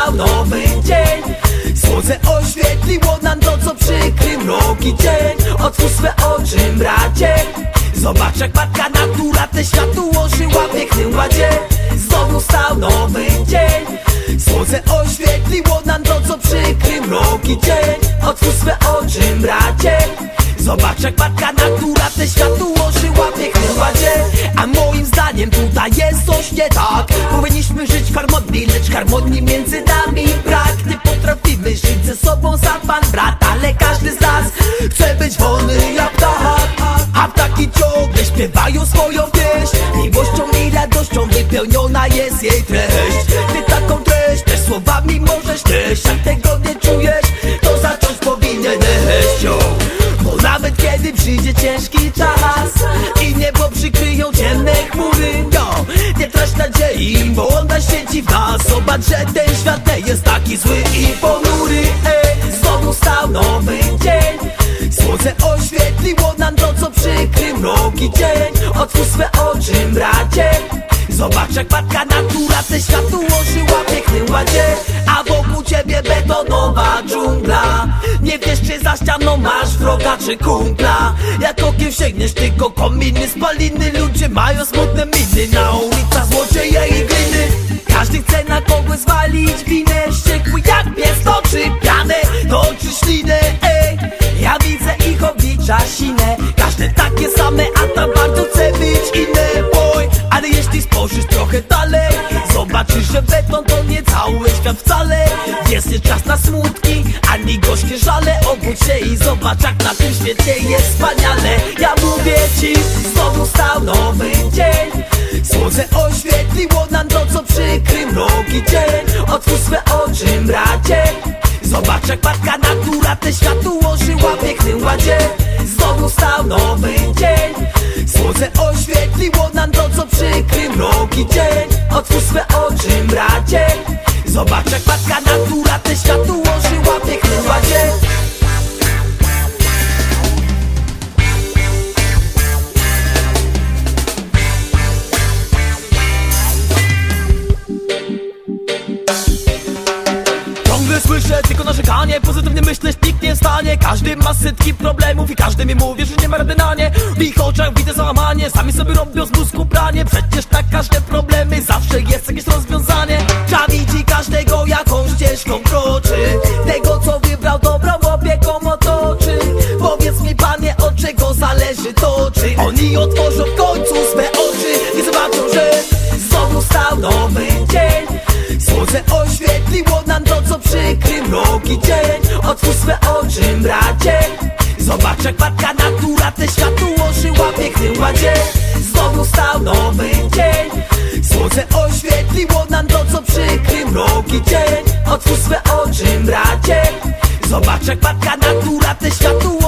nastał nowy dzień. Słońce oświetliło nam to, co przykry mroki dzień. Otwórz swe oczy, bracie, zobacz jak matka natura te światu ułożyła w pięknym ładzie. Znowu stał nowy dzień. Słońce oświetliło nam to, co przykry mroki dzień. Otwórz swe oczy, bracie, zobacz jak matka natura te światu ułożyła w pięknym ładzie. A moim zdaniem tutaj jest coś nie tak. Powinniśmy żyć w harmonii, lecz harmonii między nami brak. Nie potrafimy żyć ze sobą sam pan brat, ale każdy z nas chce być wolny jak ptak. A ptaki ciągle śpiewają swoją pieśń. Miłością i radością wypełniona jest jej treść. Ty taką treść też słowami możesz też. Jak tego nie czujesz, to zacząć powinieneś ją. Bo nawet kiedy przyjdzie ciężki czas i niebo przykryją ciemne chmury, no, nie trać nadziei, bo ona świeci w nas. Zobacz, że ten świat nie jest taki zły i ponury. Znowu stał nowy dzień. Słońce oświetliło nam to, co przykry mroki dzień. Otwórz swe oczy, bracie, zobacz jak matka natura te świat ułożyła w pięknym ładzie. A wokół ciebie betonowa dżungla. Nie wiesz, czy za ścianą masz wroga czy kumpla. Jak okiem sięgniesz tylko kominy, spaliny. Ludzie mają smutne miny, na ulicach złodzieje i gliny. Każdy chce na kogoś zwalić winę. Wściekły jak pies toczy pianę, toczy ślinę. Ja widzę ich oblicza sinę. Każde takie same, a tam bardzo chce być inne, boy. Ale jeśli spojrzysz trochę dalej, zobaczysz, że beton to nie cały świat wcale. Jest nie czas na smutki, ani gorzkie żale. Obudź się i zobacz, jak na tym świecie jest wspaniale. Ja mówię ci, znowu stał nowy dzień. Słońce oświetliło nam to, co przykry mroki dzień. Otwórz swe oczy, bracie, zobacz jak matka natura te świat ułożyła w pięknym ładzie. Znowu stał nowy dzień. Słońce oświetliło nam to, co przykry mroki dzień. Otwórz swe oczy, bracie, zobacz jak matka natura te świat ułożyła w pięknym ładzie. Słyszę tylko narzekanie, pozytywnie myśleć nikt nie stanie. Każdy ma setki problemów i każdy mi mówi, że nie ma rady na nie. W ich oczach widzę załamanie, sami sobie robią z mózgu pranie. Przecież na każde problemy zawsze jest jakieś rozwiązanie. Trzeba widzi każdego jaką ścieżką kroczy. Tego co wybrał dobrą opieką otoczy. Powiedz mi panie, od czego zależy to, czy oni otworzą w końcu swe oczy i zobaczą, że znowu stał nowy dzień. Słońce oświetliło nam to, co przykry mroki dzień. Otwórz swe oczy, bracie, zobacz jak matka natura te świat ułożyła w pięknym ładzie. Znowu stał nowy dzień. Słońce oświetliło nam to, co przykry mroki dzień. Otwórz swe oczy, bracie, zobacz jak matka natura te świat ułożyła.